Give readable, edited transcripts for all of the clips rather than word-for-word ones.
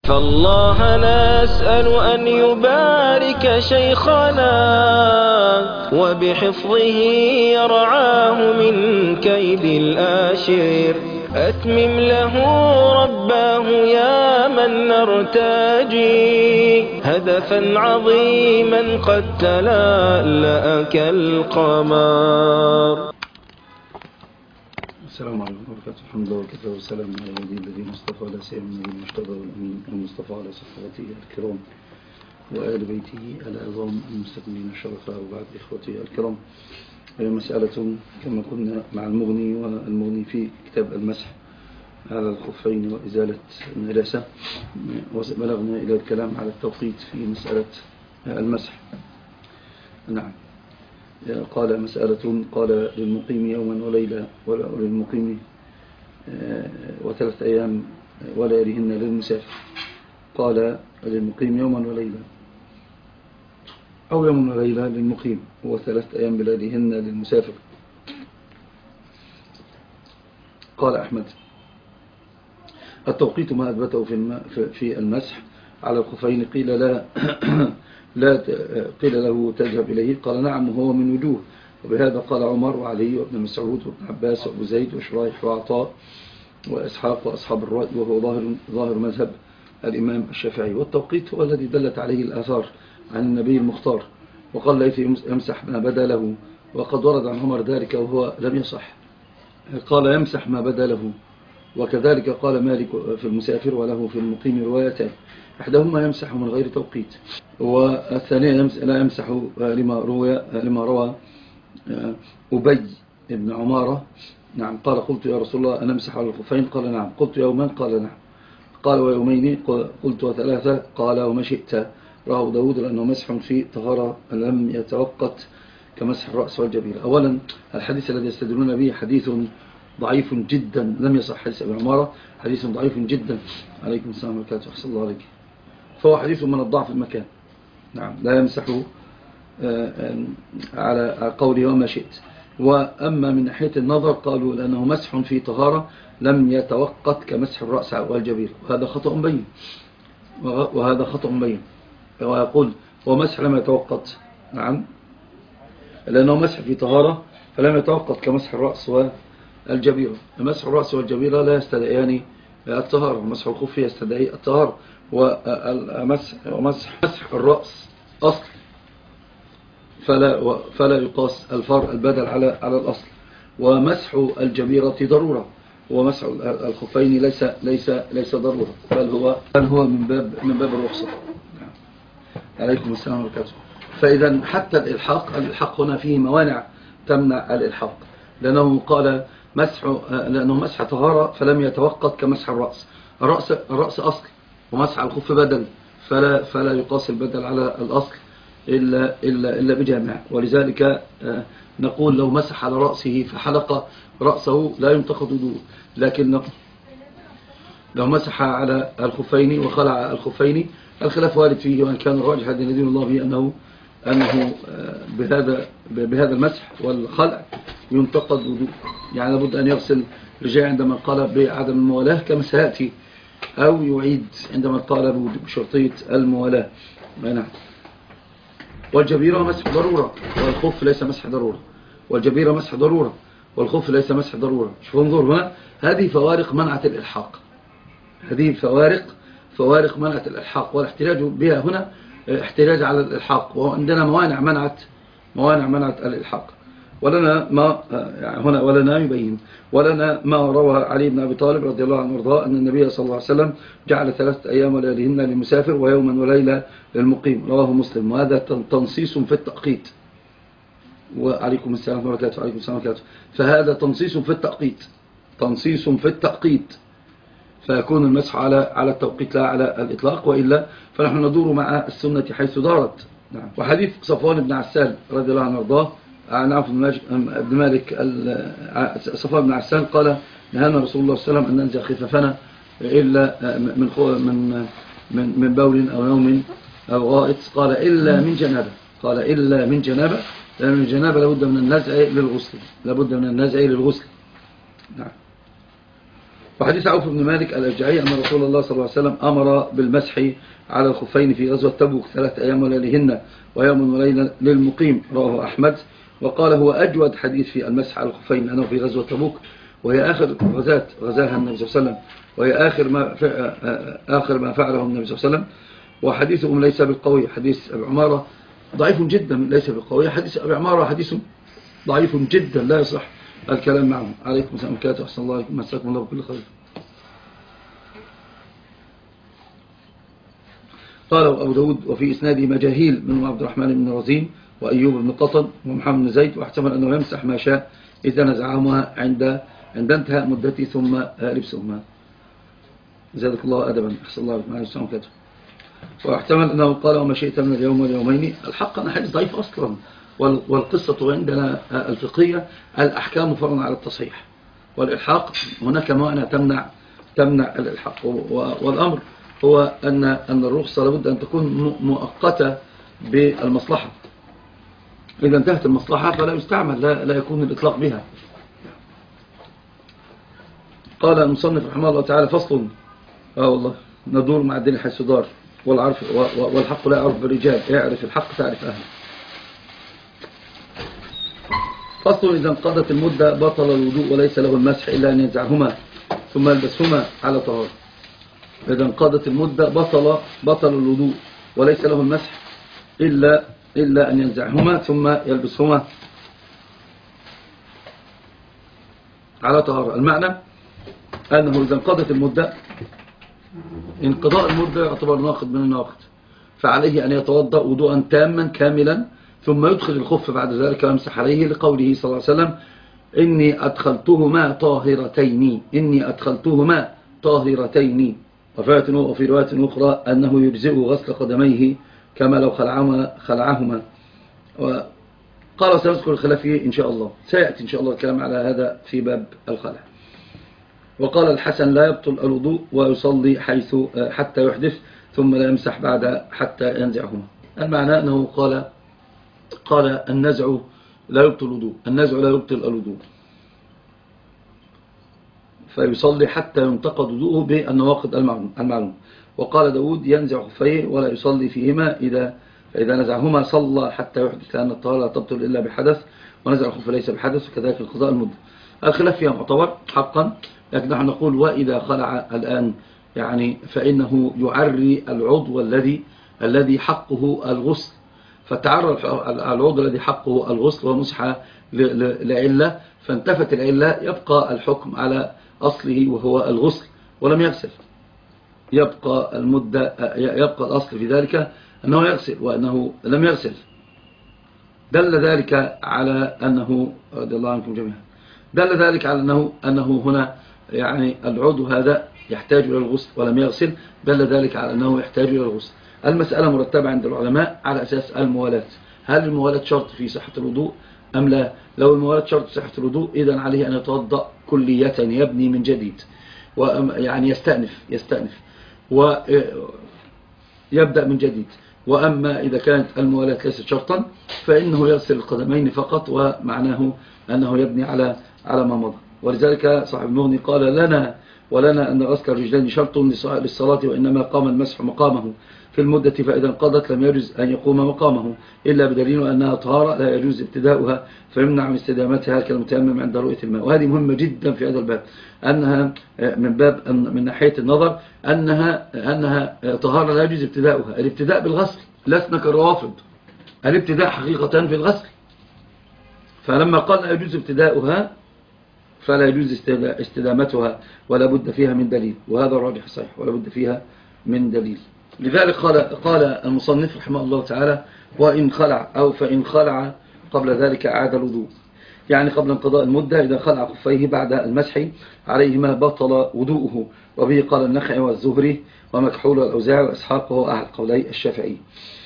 فالله نسأل أن يبارك شيخنا وبحفظه يرعاه من كيد الآشر. أتمم له رباه يا من نرتجي هدفا عظيما قد تلألأ كالقمر. السلام عليكم ورحمة الله الحمد لله وكفى وسلام على الذين الذين اصطفى لا سيما النبي المجتبى والأمين المصطفى على صحابته الكرام وآل بيته العظام المستقيمين الشرفاء وبعد إخوتي الكرام. مسألة كما كنا مع المغني والمغني في كتاب المسح على الخفين وإزالة النجاسة، وبلغنا إلى الكلام على التوقيت في مسألة المسح. نعم، قال مسألة، قال للمقيم يوما وليلة وللمقيم وثلاث أيام ولياليهن للمسافر. قال للمقيم يوما وليلة أو يوم وليلة للمقيم وثلاث أيام بلياليهن للمسافر. قال أحمد التوقيت ما أثبته في المسح على الخفين. قيل لا قيل له تذهب إليه؟ قال نعم وهو من وجوه، وبهذا قال عمر وعلي وابن مسعود وابن عباس وابو زيد وشريح وعطاء وإسحاق وأصحاب الرأي، وهو ظاهر مذهب الإمام الشافعي. والتوقيت هو الذي دلت عليه الآثار عن النبي المختار. وقال ليث يمسح ما بدا له، وقد ورد عن عمر ذلك وهو لم يصح، قال يمسح ما بدا له. وكذلك قال مالك في المسافر وله في المقيم روايتان، إحداهما يمسح من غير توقيت، والثانية لا يمسح لما روى أبي بن عمارة. نعم، قال قلت يا رسول الله أنا أمسح على الخفين؟ قال نعم. قلت يوما؟ قال نعم. قال ويومين؟ قلت وثلاثة؟ قال وما شئت. رواه داود لأنه مسح في طهارة لم يتوقت كمسح الرأس والجبيرة. أولا الحديث الذي يستدلون به حديث ضعيف جدا، لم يصح. حديث ابن عمارة حديث ضعيف جدا. عليكم السلام ورحمة الله وبركاته. الله عليك. فهو حديث من الضعف المكان. نعم، لا يمسحه على قوله وما شئت. وأما من ناحية النظر قالوا لأنه مسح في طهارة لم يتوقت كمسح الرأس والجبير، وهذا خطأ بين. وهذا خطأ بين. ويقول هو مسح لم يتوقت. نعم، لأنه مسح في طهارة فلم يتوقت كمسح الرأس والجبيرة. مسح الرأس والجبيرة لا يستدعيان الطهارة، ومسح الخف يستدعي الطهارة. ومسح الرأس أصل، فلا يقاس الفرع البدل على الأصل. ومسح الجبيرة ضرورة، ومسح الخفين ليس ضرورة، بل هو من باب الرخصة. عليكم السلام عليكم. فإذا حتى الإلحاق هنا فيه موانع تمنع الإلحاق، لأنه قال لأنه مسح طهارة فلم يتوقت كمسح الرأس. الرأس أصل، ومسح الخف بدل، فلا يقاس البدل على الأصل إلا بجامع. ولذلك نقول لو مسح على رأسه فحلق رأسه لا ينتقض وضوء، لكن لو مسح على الخفين وخلع الخفين الخلاف وارد فيه، وأن كان الراجح الذي يدين الله به أنه بهذا المسح والخلع ينتقض وضوء. يعني لابد أن يغسل رجاء عندما قال بعدم الموالاة كما سيأتي، أو يعيد عندما قال بشرطية الموالاة. نعم. والجبيرة مسح ضرورة والخف ليس مسح ضرورة، والجبيرة مسح ضرورة والخف ليس مسح ضرورة. شوفوا انظروا، هذه فوارق منعت الإلحاق، هذه فوارق منعت الإلحاق، والاحتجاج بها هنا احتجاج على الإلحاق، وعندنا موانع منعت الإلحاق. ولنا ما يعني هنا ولنا يبين ولنا ما روى علي بن أبي طالب رضي الله عنه وارضاه أن النبي صلى الله عليه وسلم جعل 3 أيام ولياليهن للمسافر ويوما وليلة للمقيم، رواه مسلم. وهذا تنصيص في التأقيت. وعليكم السلام ورحمة الله وعليكم السلام ورحمة الله. فهذا تنصيص في التأقيت، فيكون المسح على التوقيت لا على الإطلاق، وإلا فنحن ندور مع السنة حيث دارت. نعم. وحديث صفوان بن عسال رضي الله عنه وارضاه عن عوف بن مالك صفوان بن عسال قال نهانا رسول الله صلى الله عليه وسلم أن ننزع خفافنا إلا من بول أو نوم أو غائط. قال إلا من جنابة، لأن من الجنابة لابد من النزع للغسل. نعم. وحديث عوف بن مالك الأشجعي أن رسول الله صلى الله عليه وسلم أمر بالمسح على الخفين في غزوة تبوك 3 أيام وليلهن ويوم وليلة للمقيم، رواه أحمد. وقال هو أجود حديث في المسح على الخفين لأنه في غزوة تبوك، وهي آخر غزاها النبي صلى الله عليه وسلم، وهي آخر ما فعله النبي صلى الله عليه وسلم. وحديثهم ليس بالقوي. حديث أبي عمارة ضعيف جدا، ليس بالقوي. حديث أبي عمارة حديث ضعيف جدا لا يصح الكلام معه. عليكم السلام عليكم أحسن الله عليكم، مساكم الله بكل خير. قال أبو داود وفي إسناده مجاهيل من عبد الرحمن بن رزين وأيوب بن قطن ومحمد بن زيد، واحتمل أنه يمسح ما شاء إذا نزعهما عند انتهاء مدته ثم لبسهما. زادك الله أدبا أحسن الله عليكم السلام عليكم. واحتمل أنه قال وما شئت من اليوم واليومين. الحق أن حديث ضعيف أصلا، والقصة عندنا الفقهية الأحكام فرع على التصحيح، والإلحاق هناك معنى تمنع الإلحاق. والأمر هو أن الرخصة لابد أن تكون مؤقتة بالمصلحة. إذا انتهت المصلحة فلا يستعمل، لا يكون الإطلاق بها. قال المصنف رحمه الله تعالى فصل والله ندور مع الدين حيث دار، والحق لا يعرف بالرجال، يعرف الحق تعرف أهله. فصل إذا انقضت المدة بطل الوضوء وليس له المسح إلا أن ينزعهما ثم يلبسهما على طهارة. إذا انقضت المدة بطل الوضوء وليس له المسح إلا أن ينزعهما ثم يلبسهما على طهارة. المعنى أنه إذا انقضت المدة، انقضاء المدة يعتبر ناقض من الناقض، فعليه أن يتوضأ وضوءا تاما كاملا ثم يدخل الخف بعد ذلك ويمسح عليه، لقوله صلى الله عليه وسلم إني أدخلتهما طاهرتين. وفي رواية أخرى أنه يجزئ غسل قدميه كما لو خلعهما. وقال سنذكر الخلاف فيه إن شاء الله، سيأتي إن شاء الله الكلام على هذا في باب الخلع. وقال الحسن لا يبطل الوضوء ويصلي حتى يحدث ثم لا يمسح بعد حتى ينزعهما. المعنى أنه قال النزع لا يبطل الوضوء، فيصلي حتى ينتقض وضوءه بالنواقض المعلوم. وقال داود ينزع خفيه ولا يصلي فيهما، فإذا نزعهما صلى حتى يحدث، لأن الطهارة لا تبطل إلا بحدث، ونزع الخف ليس بحدث، وكذلك انقضاء المدة. الخلاف فيها معتبر حقا، لكن نحن نقول وإذا خلع الآن يعني فإنه يعري العضو الذي حقه الغسل، فتعرى العضو الذي حقه الغسل ومسح لعلة، فانتفت العلة، يبقى الحكم على أصله وهو الغسل ولم يغسل. يبقى الأصل في ذلك أنه يغسل وأنه لم يغسل. دل ذلك على أنه رضي الله عنكم جميعا، دل ذلك على أنه هنا يعني العضو هذا يحتاج إلى الغسل ولم يغسل، دل ذلك على أنه يحتاج إلى الغسل. المسألة مرتبة عند العلماء على أساس الموالاة. هل الموالاة شرط في صحة الوضوء أم لا؟ لو الموالاة شرط في صحة الوضوء إذن عليه أن يتوضأ كلية، يبني من جديد، يعني يستأنف ويبدأ من جديد. وأما إذا كانت الموالاة ليست شرطا فإنه يغسل القدمين فقط، ومعناه أنه يبني على ما مضى. ولذلك صاحب المغني قال ولنا أن غسل الرجلين شرط للصلاة، وإنما قام المسح مقامه في المدة، فإذا انقضت لم يجوز أن يقوم مقامه إلا بدليل أنها طهارة لا يجوز ابتداؤها فيمنع من استدامتها كالمتيمم عند رؤية الماء. وهذه مهمة جدا في هذا الباب، أنها من ناحية النظر أنها طهارة لا يجوز ابتداؤها. الابتداء بالغسل، لسنا كالروافض، الابتداء حقيقة في الغسل. فلما قال لا يجوز ابتداؤها فلا يجوز استدامتها ولا بد فيها من دليل، وهذا الراجح صحيح، ولا بد فيها من دليل. لذلك قال المصنف رحمه الله تعالى فإن خلع قبل ذلك أعاد الوضوء، يعني قبل انقضاء المدة إذا خلع خفيه بعد المسح عليهما بطل وضوءه. وبه قال النخعي والزهري ومكحول والأوزاعي وإسحاق، وهو أحد قولي الشافعي.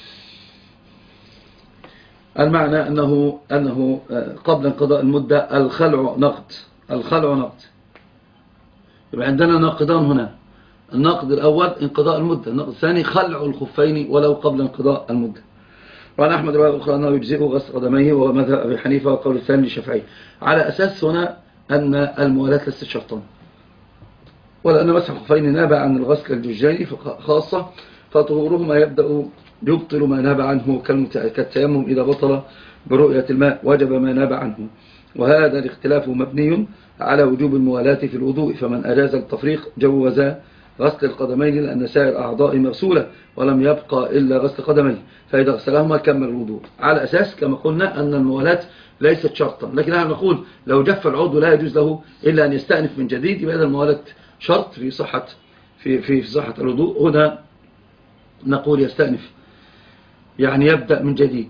المعنى أنه قبل انقضاء المدة الخلع نقد. يبقى عندنا ناقضان هنا، الناقض الأول انقضاء المدة، الناقض الثاني خلع الخفين ولو قبل انقضاء المدة. وعن أحمد رواية أخرى أنه يجزئ غسل قدميه، وهو مذهب أبي حنيفة وقول الثاني للشافعي، على أساس هنا أن الموالاة ليست شرطا. ولأن مسح الخفين نابع عن الغسل الجزئي خاصة، فطهورهما يبطل ما نابع عنه كالتيمم إذا بطل برؤية الماء وجب ما نابع عنه. وهذا الاختلاف مبني على وجوب الموالاة في الوضوء، فمن أجاز التفريق جوز غسل القدمين لأن سائر أعضاء مغسولة ولم يبقى إلا غسل قدميه، فإذا غسلهما كمل الوضوء، على أساس كما قلنا أن الموالاة ليست شرطا. لكن نحن نقول لو جف العضو لا يجوز له إلا أن يستأنف من جديد، يبقى الموالاة شرط في صحة الوضوء. هنا نقول يستأنف، يعني يبدأ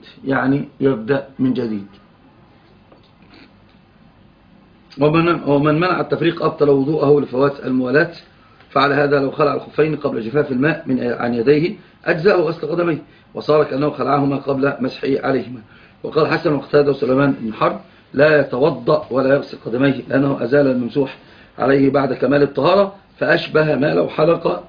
من جديد. ومن منع التفريق أبطل وضوءه لفوات الموالاة، فعلى هذا لو خلع الخفين قبل جفاف الماء عن يديه أجزاء غسل قدميه، وصار كأنه خلعهما قبل مسحه عليهما. وقال حسن وقتادة وسليمان بن حرب لا يتوضأ ولا يغسل قدميه لأنه أزال الممسوح عليه بعد كمال الطهارة، فأشبه ما لو حلق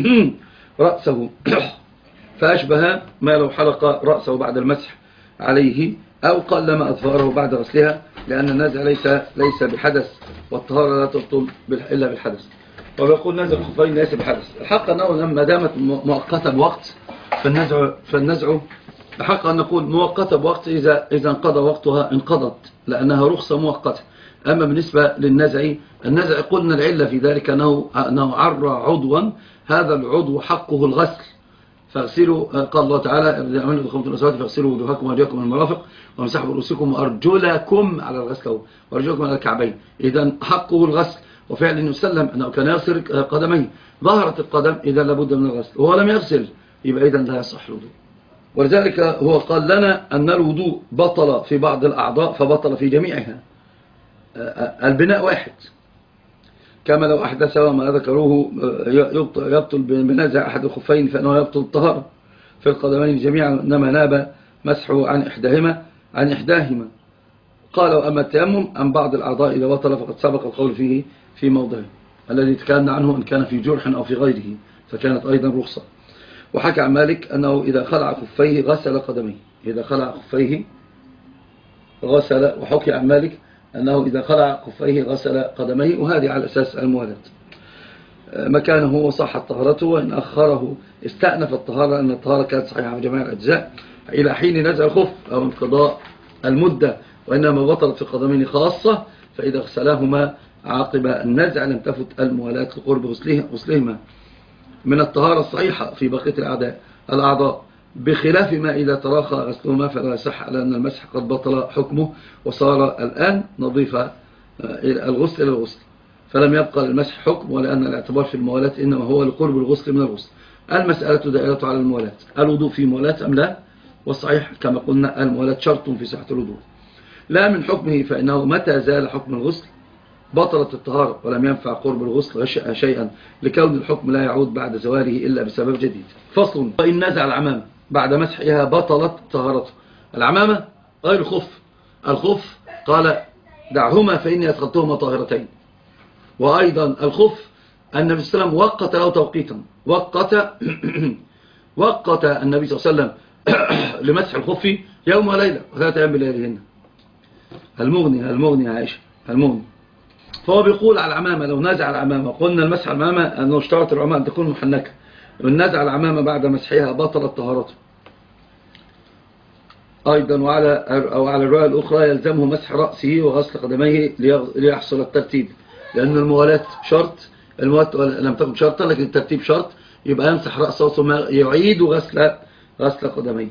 رأسه بعد المسح عليه، أو قلم أظفاره بعد غسلها، لأن النزع ليس بحدث، والطهارة لا تبطل إلا بالحدث. ويقول نزع الخفين ليس بحدث. الحق أنه لما دامت مؤقتة بوقت فالنزع الحق أن نقول مؤقتة بوقت، إذا انقضى وقتها انقضت، لأنها رخصة مؤقتة. أما بالنسبة النزع قلنا العلة في ذلك أنه عرى عضوا، هذا العضو حقه الغسل، فاغسلوا، قال الله تعالى فاغسلوا وجوهكم وأيديكم من المرافق وامسحوا برؤوسكم وأرجلكم على الغسل وأرجلكم على الكعبين. إذا حقه الغسل، وفعلا يسلم أنه كان يغسل قدميه، ظهرت القدم إذا لابد من الغسل، وهو لم يغسل يبقى إذا لا يصح الوضوء. ولذلك هو قال لنا أن الوضوء بطل في بعض الأعضاء فبطل في جميعها. البناء واحد، كما لو أحدث وما ذكروه يبطل بنزع أحد الخفين فإنه يبطل الطهارة في القدمين جميعا، إنما ناب مسحه عن إحداهما. قالوا أما التيمم عن بعض الأعضاء إذا بطل فقد سبق القول فيه في موضعه الذي تكلمنا عنه، إن كان في جرح أو في غيره فكانت أيضا رخصة. وحكى عن مالك أنه إذا خلع خفيه غسل قدميه، وحكي عن مالك أنه إذا خلع خفيه غسل قدميه، وهذه على أساس الموالاة. مكانه وصحت طهارته، وإن أخره استأنف الطهارة، أن الطهارة كانت صحيحة في جميع الأجزاء إلى حين نزع الخف أو انقضاء المدة، وإنما بطلت في القدمين خاصة، فإذا غسلهما عقب النزع لم تفت الموالاة لقرب غسلهما من الطهارة الصحيحة في بقية الأعضاء، بخلاف ما إذا تراخى غسلهما فلا يصح، لأن المسح قد بطل حكمه وصار الآن نضيف الغسل إلى الغسل، فلم يبقى للمسح حكم، ولأن الاعتبار في الموالاة إنما هو لقرب الغسل من الغسل. المسألة دائرة على الموالاة، الوضوء في موالاة أم لا؟ والصحيح كما قلنا الموالاة شرط في صحة الوضوء، لا من حكمه، فإنه متى زال حكم الغسل بطلت الطهارة ولم ينفع قرب الغسل شيئا، لكون الحكم لا يعود بعد زواله إلا بسبب جديد. فصل: وإن نزع العمامة بعد مسحها بطلت طهارته. العمامة غير الخف قال دعهما فإني أدخلتهما طاهرتين. وأيضا الخف النبي صلى الله عليه وسلم وقت له توقيتا، وقت النبي صلى الله عليه وسلم لمسح الخف يوم وليلة وثلاثة أيام بلياليهن. المغني عائشة المغني. فهو بيقول على العمامة لو نزع العمامة، قلنا المسح العمامة أنه اشترط العمامة أن تكون محنكة، من نزع العمامة بعد مسحها بطلت طهارته. أيضا وعلى الرواية الأخرى يلزمه مسح رأسه وغسل قدميه ليحصل الترتيب، لأن الموالاة شرط، الموالاة لم تكن شرطا لكن الترتيب شرط، يبقى يمسح رأسه ثم يعيد غسل قدميه.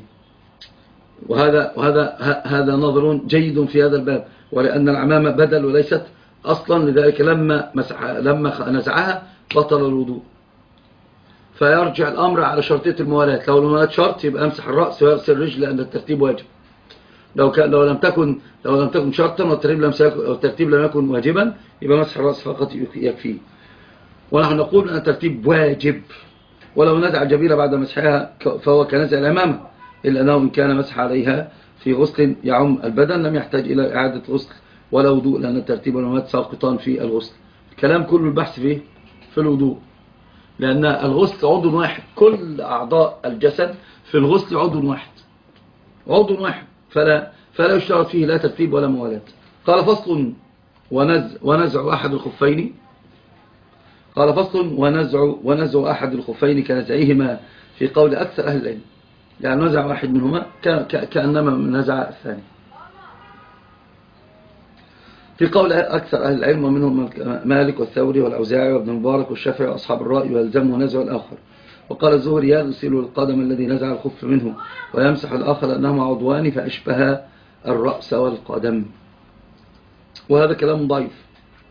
وهذا نظر جيد في هذا الباب، ولأن العمامة بدل وليست أصلا، لذلك لما نزعها بطل الوضوء. فيرجع الأمر على شرطية الموالاة، لو الموالاة شرط يبقى أمسح الرأس ويغسل الرجل لأن الترتيب واجب. لو لم تكن شرطا والترتيب لم يكن واجبا يبقى مسح الرأس فقط يكفيه. ونحن نقول أن الترتيب واجب، ولو نزع الجبيرة بعد مسحها فهو كنزع الأمامة، إلا أنه إن كان مسح عليها في غسل يعم البدن لم يحتاج إلى إعادة غسل ولا وضوء، لأن الترتيب والمواد ساقطان في الغسل. الكلام كله البحث فيه في الوضوء، لأن الغسل عضو واحد، كل أعضاء الجسد في الغسل عضو واحد، فلا يشترط فيه لا ترتيب ولا موالاة. قال فصل: ونزع أحد الخفين قال فصل ونزع أحد الخفين كنزعهما في قول أكثر أهل العلم، يعني نزع واحد منهما كأنما نزع الثاني. في قول أكثر أهل العلم ومنهم مالك والثوري والأوزاعي وابن المبارك والشافعي وأصحاب الرأي ويلزمه نزع الآخر. وقال الزهري يغسل القدم الذي نزع الخف منه ويمسح الآخر لأنهما عضوان فأشبه الرأس والقدم. وهذا كلام ضعيف،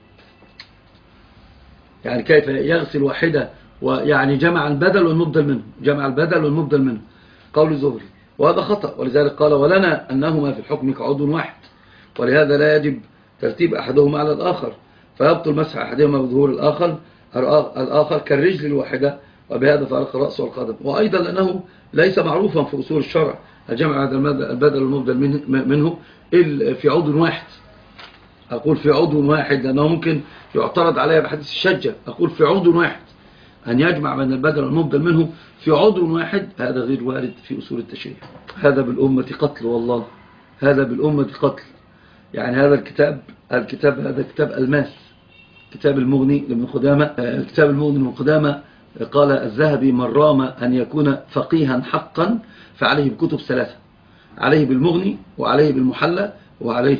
يعني كيف يغسل واحدة ويعني جمع البدل والمبدل منه قول الزهري، وهذا خطأ. ولذلك قال ولنا أنهما في الحكم كعضو واحد، ولهذا لا يجب ترتيب أحدهما على الآخر، فيبطل مسح أحدهما بظهور الآخر كالرجل الواحدة، وبهذا فارق الرأس والقدم. وأيضا لأنه ليس معروفا في أصول الشرع الجمع هذا البدل والمبدل منه في عضو واحد. أقول في عضو واحد لأنه ممكن يعترض عليها بحديث الشجة. أقول في عضو واحد أن يجمع بين البدل والمبدل منه في عضو واحد، هذا غير وارد في أصول التشريع. هذا بالأمة قتل، والله هذا بالأمة قتل. يعني هذا الكتاب هذا كتاب الماس، كتاب المغني لابن قدامة. كتاب المغني لابن قدامة قال الذهبي من رام أن يكون فقيها حقا فعليه بكتب ثلاثة، عليه بالمغني وعليه بالمحلى وعليه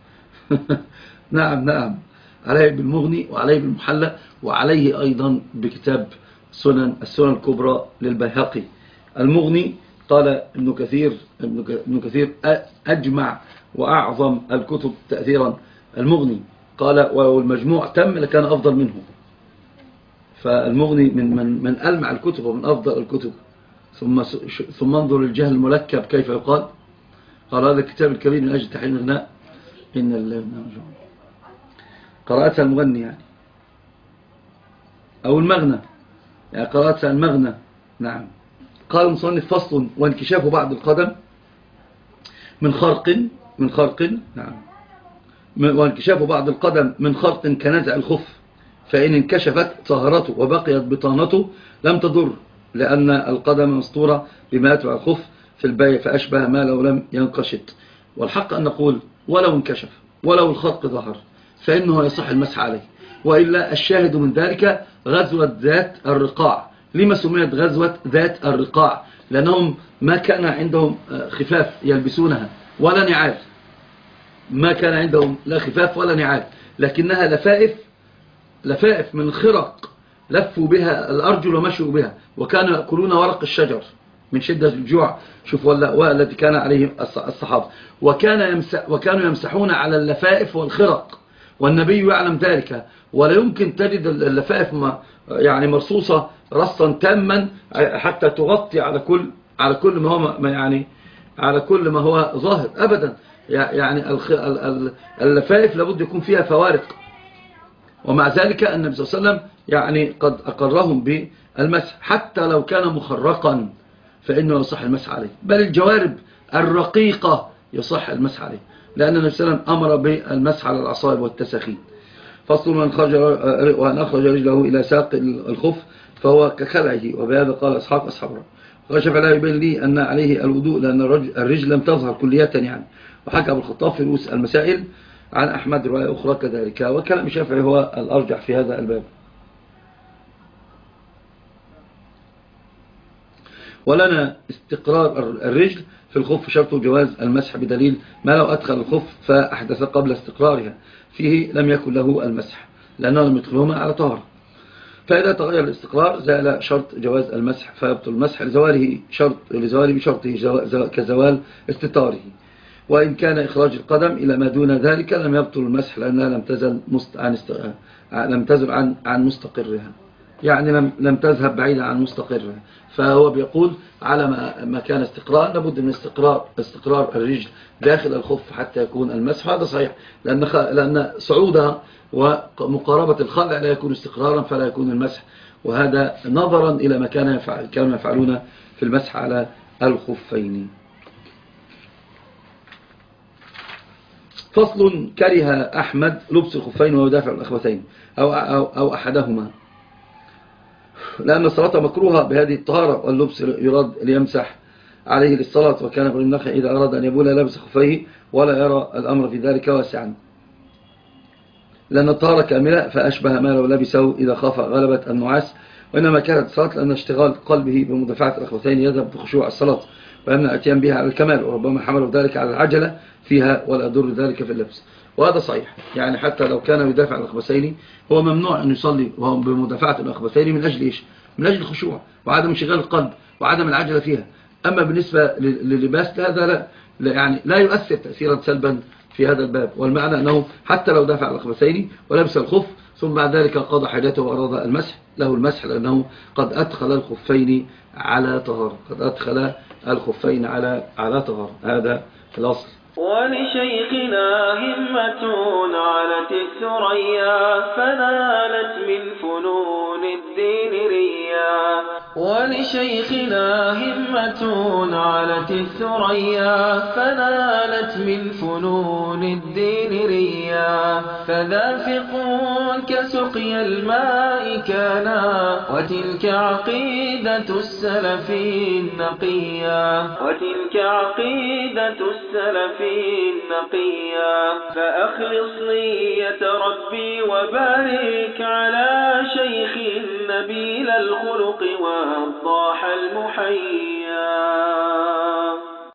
نعم عليه بالمغني وعليه بالمحلى وعليه أيضا بكتاب السنن الكبرى للبيهقي. المغني قال ابن كثير أجمع وأعظم الكتب تأثيرا المغني، قال والمجموع تم لكان أفضل منه. فالمغني من ألمع الكتب ومن أفضل الكتب. ثم انظر الجهل الملكب كيف يقال. قال هذا الكتاب الكبير من أجل تحريم الغناء إن الله قرأتها المغني يعني، أو المغنى يعني قرأتها المغنى. نعم. قال المصنف فصل وانكشاف بعض القدم من خرق نعم، وانكشاف بعض القدم من خرق كنزع الخف، فإن انكشفت طهرته وبقيت بطانته لم تضر، لأن القدم مسطورة بما يتبع الخف في الباية فأشبه ما لو لم ينقشط. والحق أن نقول ولو انكشف ولو الخرق ظهر فإنه يصح المسح عليه. وإلا الشاهد من ذلك غزوة ذات الرقاع. لما سميت غزوة ذات الرقاع؟ لأنهم ما كان عندهم خفاف يلبسونها ولا نعال، ما كان عندهم لا خفاف ولا نعال، لكنها لفائف من خرق لفوا بها الأرجل ومشوا بها، وكانوا يأكلون ورق الشجر من شدة الجوع. شوف والذي كان عليه الصحابة، وكانوا يمسحون على اللفائف والخرق، والنبي يعلم ذلك. ولا يمكن تجد اللفائف يعني مرصوصة رصا تاما حتى تغطي على كل ما هو يعني على كل ما هو ظاهر أبدا. يعني اللفائف لابد يكون فيها فوارق، ومع ذلك النبي صلى الله عليه وسلم يعني قد أقرهم بالمسح حتى لو كان مخرقا فإنه يصح المسح عليه، بل الجوارب الرقيقة يصح المسح عليه، لأن النبي صلى الله عليه وسلم أمر بالمسح على العصائب والتساخين. فصل وأن أخرج رجله إلى ساق الخف فهو كخلعه، وبهذا قال أصحاب وكشف لا يبين لي أن عليه الوضوء لأن الرجل لم تظهر كلية يعني. وحكى أبو الخطاب في رؤوس المسائل عن أحمد رواية أخرى كذلك، وكلام الشافعي هو الأرجح في هذا الباب. ولنا استقرار الرجل في الخف شرط جواز المسح بدليل ما لو أدخل الخف فأحدث قبل استقرارها فيه لم يكن له المسح لأنه لم يدخلهما على طهر. فإذا تغير الاستقرار زال شرط جواز المسح فيبطل المسح لزواله بشرطه كزوال استطاره. وإن كان إخراج القدم إلى ما دون ذلك لم يبطل المسح لأنها لم تزل عن مستقرها، يعني لم تذهب بعيدا عن مستقرها. فهو بيقول على ما كان استقرار لابد من استقرار الرجل داخل الخف حتى يكون المسح. هذا صحيح لأن صعودها ومقاربة الخلع لا يكون استقرارا فلا يكون المسح، وهذا نظرا إلى ما كانوا يفعلون في المسح على الخفين. فصل كره أحمد لبس الخفين ويدافع الأخوتين أو أحدهما، لأن الصلاة مكروهة بهذه الطهارة، واللبس يراد ليمسح عليه للصلاة. وكان ابن النخعي إذا أراد أن يبول لابس خفيه ولا يرى الأمر في ذلك واسعا، لأن الطهارة كاملة، فأشبه ما لو لبسه إذا خاف غلبة النعاس. وإنما كانت الصلاة لأن اشتغال قلبه بمدافعة الأخوتين يذهب بخشوع الصلاة ويمنع الاتيان بها على الكمال، وربما حملوا ذلك على العجلة فيها ولا يضر ذلك في اللبس. وهذا صحيح، يعني حتى لو كان يدافع الأخبثين هو ممنوع أن يصلي وهو بمدافعة الأخبثين من أجل إيش؟ من أجل الخشوع وعدم انشغال القلب وعدم العجلة فيها. أما بالنسبة لللباس هذا يعني لا يؤثر تأثيرا سلبا في هذا الباب، والمعنى أنه حتى لو دافع الأخبثين ولبس الخف ثم بعد ذلك قضى حاجته وأراد المسح، له المسح لأنه قد أدخل الخفين على طهارة، قد أدخل الخفين على طهارة. هذا الأصل. ولشيخنا همة علت الثريا فنالت من فنون الدين ريا. ولشيخنا همة علت الثريا فنالت من فنون الدين ريا. فذا فقه كسقي الماء كانا وتلك عقيدة السلف النقيا. وتلك عقيدة السلف النقيا. فأخلص نية ربي وبارك على شيخ نبيل الخلق والضاح المحيا.